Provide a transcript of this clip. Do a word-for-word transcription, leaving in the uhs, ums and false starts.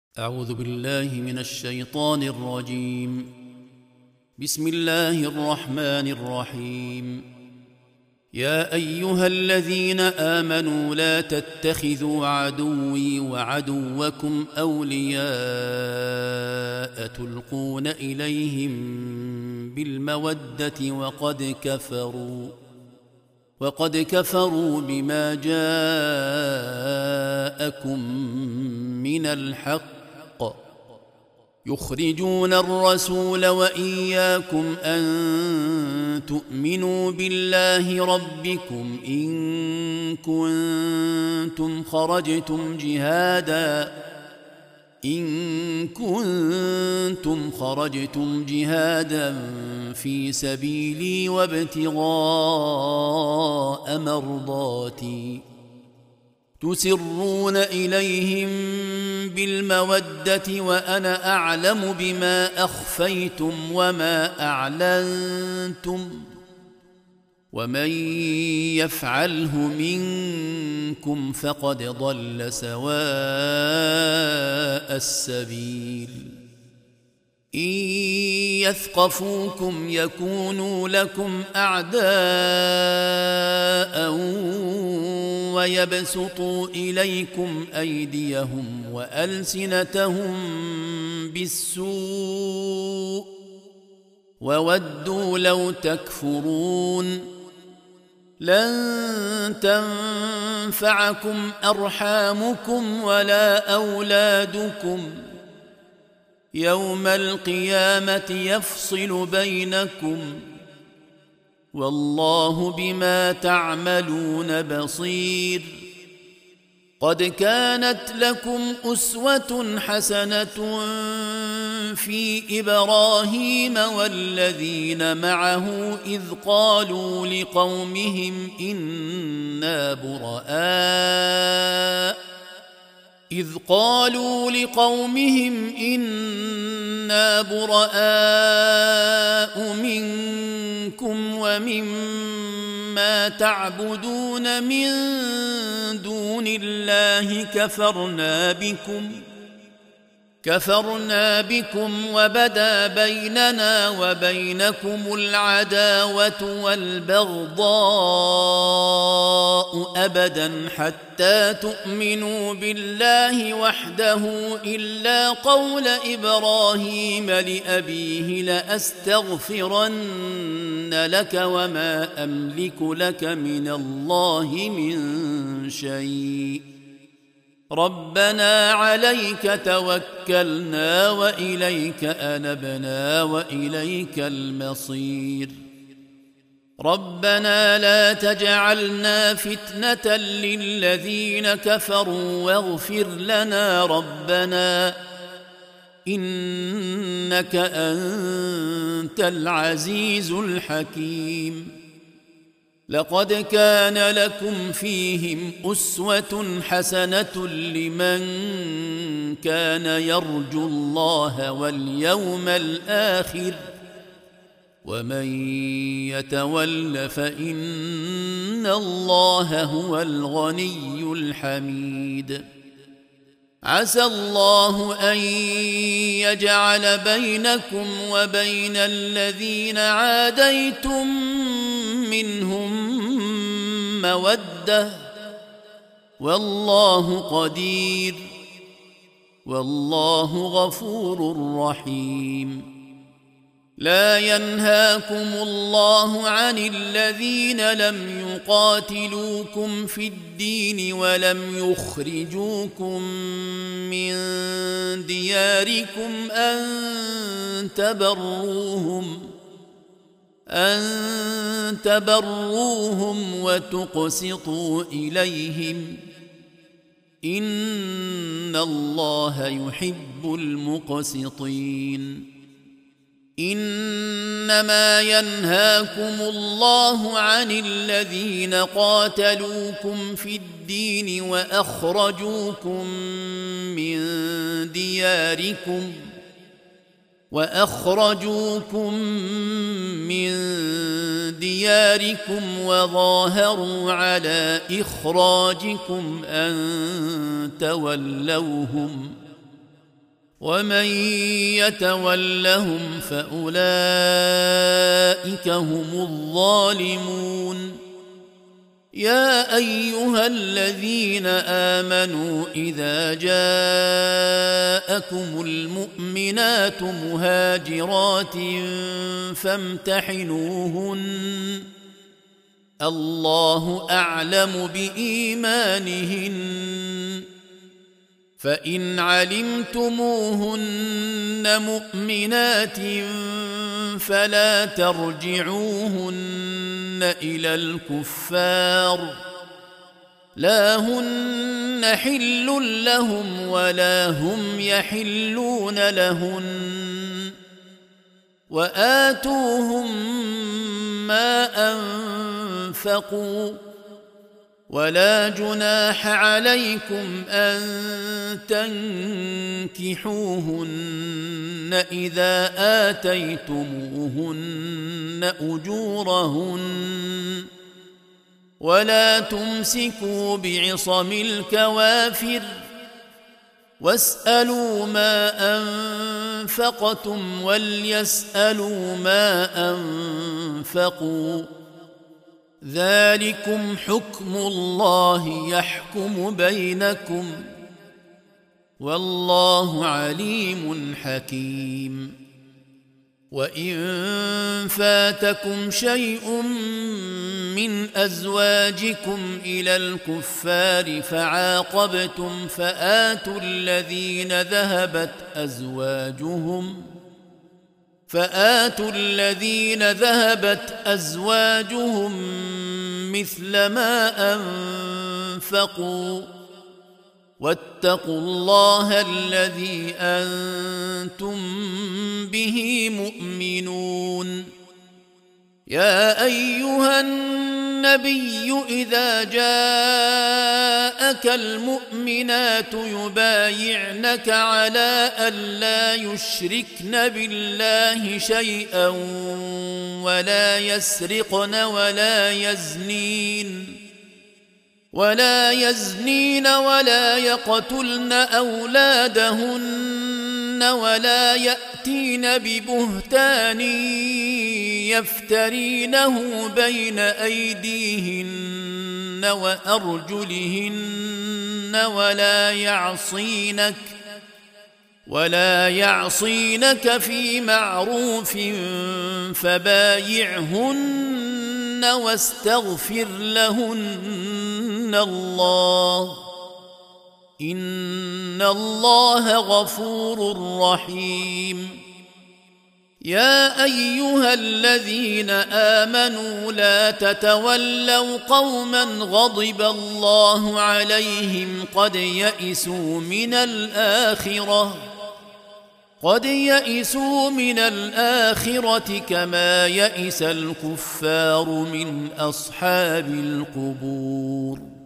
أعوذ بالله من الشيطان الرجيم. بسم الله الرحمن الرحيم. يا أيها الذين آمنوا لا تتخذوا عدوي وعدوكم أولياء تلقون إليهم بالمودة وقد كفروا وقد كفروا بما جاءكم من الحق يخرجون الرسول وإياكم أن تؤمنوا بالله ربكم إن كنتم خرجتم جهادا إن كنتم خرجتم جهادا في سبيلي وابتغاء مرضاتي تسرون إليهم بالمودة وأنا أعلم بما أخفيتم وما أعلنتم ومن يفعله منكم فقد ضل سواء السبيل. إن يثقفوكم يكونوا لكم أعداء ويبسطوا إليكم أيديهم وألسنتهم بالسوء وودوا لو تكفرون. لن تنفعكم أرحامكم ولا أولادكم يوم القيامة يفصل بينكم والله بما تعملون بصير. قد كانت لكم أسوة حسنة في إبراهيم والذين معه إذ قالوا لقومهم إنا براء إذ قالوا لقومهم إنا براء منكم ومما تعبدون من دون الله كفرنا بكم كفرنا بكم وبدا بيننا وبينكم العداوة والبغضاء أبدا حتى تؤمنوا بالله وحده إلا قول إبراهيم لأبيه لأستغفرن لك وما أملك لك من الله من شيء ربنا عليك توكلنا وإليك أنبنا وإليك المصير. ربنا لا تجعلنا فتنة للذين كفروا واغفر لنا ربنا إنك أنت العزيز الحكيم. لقد كان لكم فيهم أسوة حسنة لمن كان يرجو الله واليوم الآخر ومن يتول فإن الله هو الغني الحميد. عسى الله أن يجعل بينكم وبين الذين عاديتم منهم مودة والله قدير والله غفور رحيم. لا ينهاكم الله عن الذين لم يقاتلوكم في الدين ولم يخرجوكم من دياركم أن تبروهم أن تبروهم وتقسطوا إليهم إن الله يحب المقسطين. إنما ينهاكم الله عن الذين قاتلوكم في الدين وأخرجوكم من دياركم وأخرجوكم من دياركم وظاهروا على إخراجكم أن تولوهم ومن يتولهم فأولئك هم الظالمون. يا أيها الذين آمنوا إذا جاءكم المؤمنات مهاجرات فامتحنوهن الله أعلم بإيمانهن فإن علمتموهن مؤمنات فلا ترجعوهن إلى الكفار لا هن حل لهم ولا هم يحلون لهن وآتوهم ما أنفقوا ولا جناح عليكم أن تنكحوهن إذا آتيتموهن أجورهن ولا تمسكوا بعصم الكوافر واسألوا ما أنفقتم وليسألوا ما أنفقوا ذلكم حكم الله يحكم بينكم والله عليم حكيم. وإن فاتكم شيء من أزواجكم إلى الكفار فعاقبتم فآتوا الذين ذهبت أزواجهم فآتوا الذين ذهبت أزواجهم مثل ما أنفقوا واتقوا الله الذي أنتم به مؤمنون. يا أيها النبي إذا جاءك المؤمنات يبايعنك على ألا يشركن بالله شيئا ولا يسرقن ولا يزنين ولا يزنين ولا يقتلن أولادهن ولا يأتين ببهتان يفترينه بين أيديهن وأرجلهن ولا يعصينك ولا يعصينك في معروف فبايعهن واستغفر لهن الله إن الله غفور رحيم. يا أيها الذين آمنوا لا تتولوا قوما غضب الله عليهم قد يئسوا من الآخرة قد يئسوا من الآخرة كما يئس الكفار من أصحاب القبور.